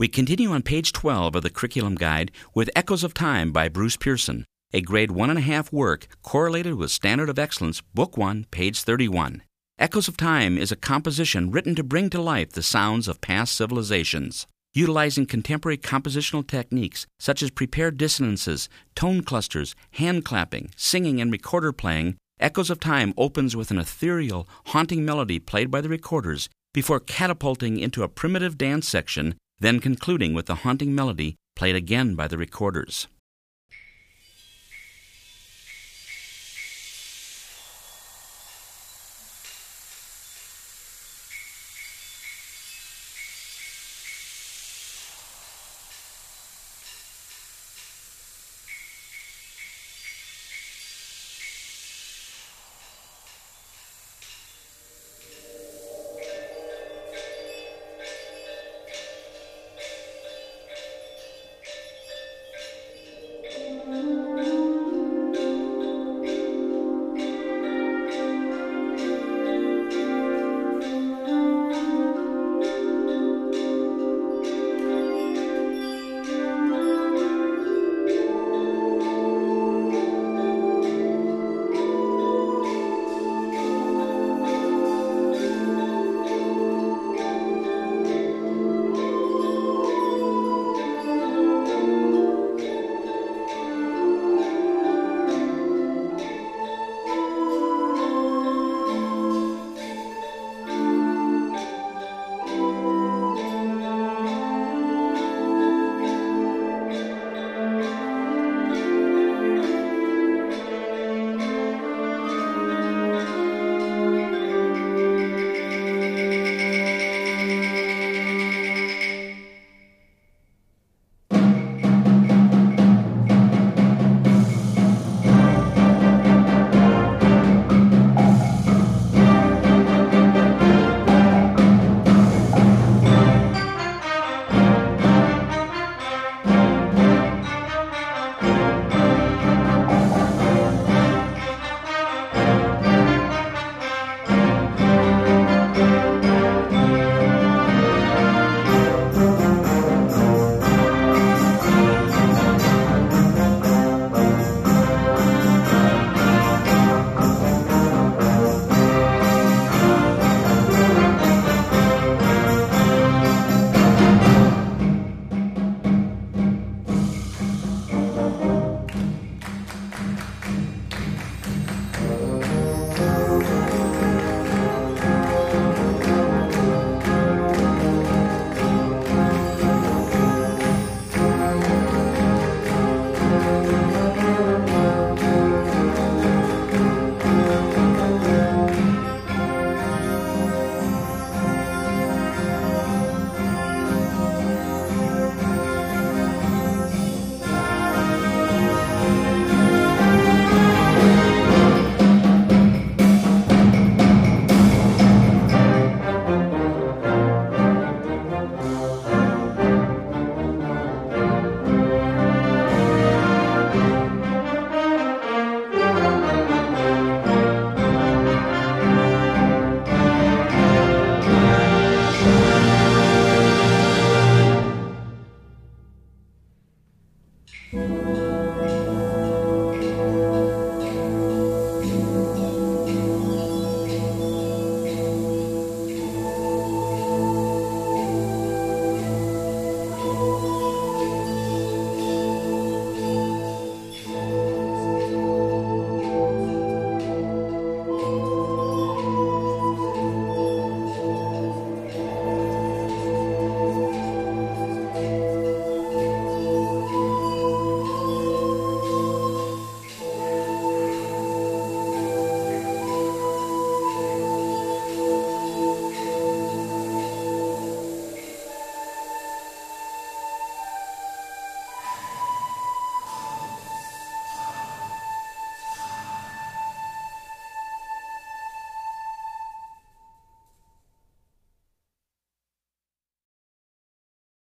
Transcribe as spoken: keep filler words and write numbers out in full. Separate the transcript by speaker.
Speaker 1: We continue on page twelve of the curriculum guide with Echoes of Time by Bruce Pearson, a grade one and a half work correlated with Standard of Excellence, Book one, page thirty-one. Echoes of Time is a composition written to bring to life the sounds of past civilizations. Utilizing contemporary compositional techniques such as prepared dissonances, tone clusters, hand clapping, singing, and recorder playing, Echoes of Time opens with an ethereal, haunting melody played by the recorders before catapulting into a primitive dance section, then concluding with the haunting melody played again by the recorders.